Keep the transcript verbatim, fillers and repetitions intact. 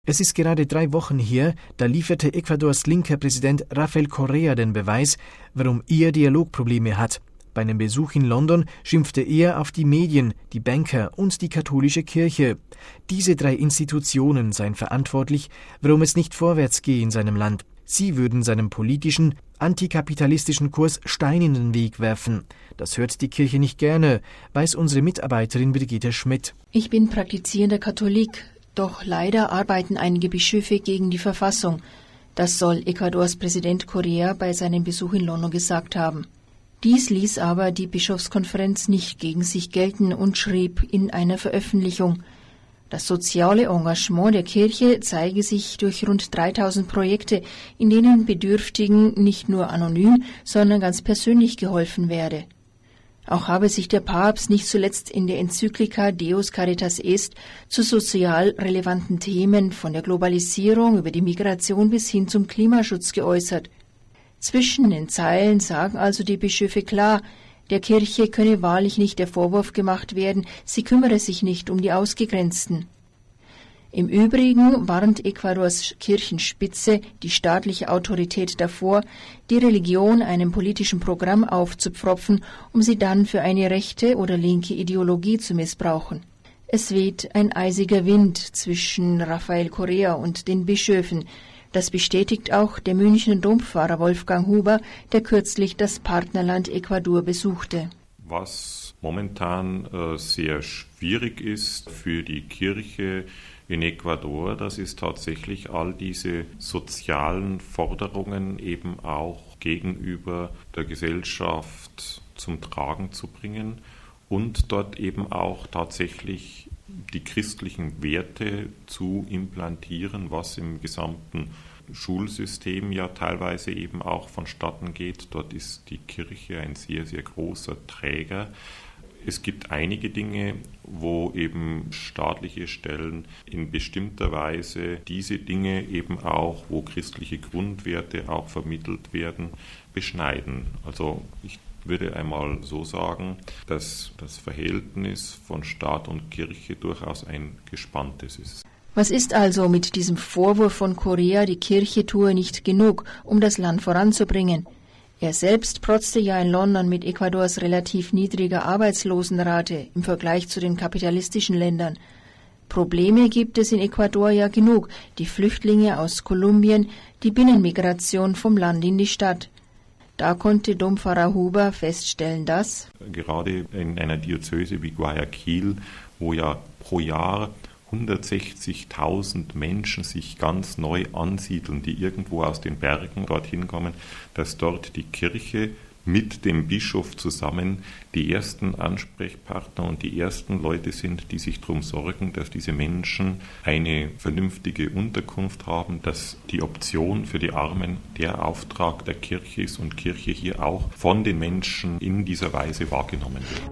Es ist gerade drei Wochen her, da lieferte Ecuadors linker Präsident Rafael Correa den Beweis, warum er Dialogprobleme hat. Bei einem Besuch in London schimpfte er auf die Medien, die Banker und die katholische Kirche. Diese drei Institutionen seien verantwortlich, warum es nicht vorwärts gehe in seinem Land. Sie würden seinem politischen, antikapitalistischen Kurs Stein in den Weg werfen. Das hört die Kirche nicht gerne, weiß unsere Mitarbeiterin Brigitte Schmidt. Ich bin praktizierender Katholik, doch leider arbeiten einige Bischöfe gegen die Verfassung. Das soll Ecuadors Präsident Correa bei seinem Besuch in London gesagt haben. Dies ließ aber die Bischofskonferenz nicht gegen sich gelten und schrieb in einer Veröffentlichung: Das soziale Engagement der Kirche zeige sich durch rund dreitausend Projekte, in denen Bedürftigen nicht nur anonym, sondern ganz persönlich geholfen werde. Auch habe sich der Papst nicht zuletzt in der Enzyklika Deus Caritas Est zu sozial relevanten Themen von der Globalisierung über die Migration bis hin zum Klimaschutz geäußert. Zwischen den Zeilen sagen also die Bischöfe klar, der Kirche könne wahrlich nicht der Vorwurf gemacht werden, sie kümmere sich nicht um die Ausgegrenzten. Im Übrigen warnt Ecuadors Kirchenspitze die staatliche Autorität davor, die Religion einem politischen Programm aufzupfropfen, um sie dann für eine rechte oder linke Ideologie zu missbrauchen. Es weht ein eisiger Wind zwischen Rafael Correa und den Bischöfen. Das bestätigt auch der Münchner Dompfarrer Wolfgang Huber, der kürzlich das Partnerland Ecuador besuchte. Was momentan äh, sehr schwierig ist für die Kirche in Ecuador, das ist tatsächlich all diese sozialen Forderungen eben auch gegenüber der Gesellschaft zum Tragen zu bringen und dort eben auch tatsächlich die christlichen Werte zu implantieren, was im gesamten Schulsystem ja teilweise eben auch vonstatten geht. Dort ist die Kirche ein sehr, sehr großer Träger. Es gibt einige Dinge, wo eben staatliche Stellen in bestimmter Weise diese Dinge eben auch, wo christliche Grundwerte auch vermittelt werden, beschneiden. Also ich würde einmal so sagen, dass das Verhältnis von Staat und Kirche durchaus ein gespanntes ist. Was ist also mit diesem Vorwurf von Correa, die Kirche tue nicht genug, um das Land voranzubringen? Er selbst protzte ja in London mit Ecuadors relativ niedriger Arbeitslosenrate im Vergleich zu den kapitalistischen Ländern. Probleme gibt es in Ecuador ja genug, die Flüchtlinge aus Kolumbien, die Binnenmigration vom Land in die Stadt. Da konnte Dompfarrer Huber feststellen, dass gerade in einer Diözese wie Guayaquil, wo ja pro Jahr hundertsechzigtausend Menschen sich ganz neu ansiedeln, die irgendwo aus den Bergen dorthin kommen, dass dort die Kirche mit dem Bischof zusammen die ersten Ansprechpartner und die ersten Leute sind, die sich darum sorgen, dass diese Menschen eine vernünftige Unterkunft haben, dass die Option für die Armen der Auftrag der Kirche ist und Kirche hier auch von den Menschen in dieser Weise wahrgenommen wird.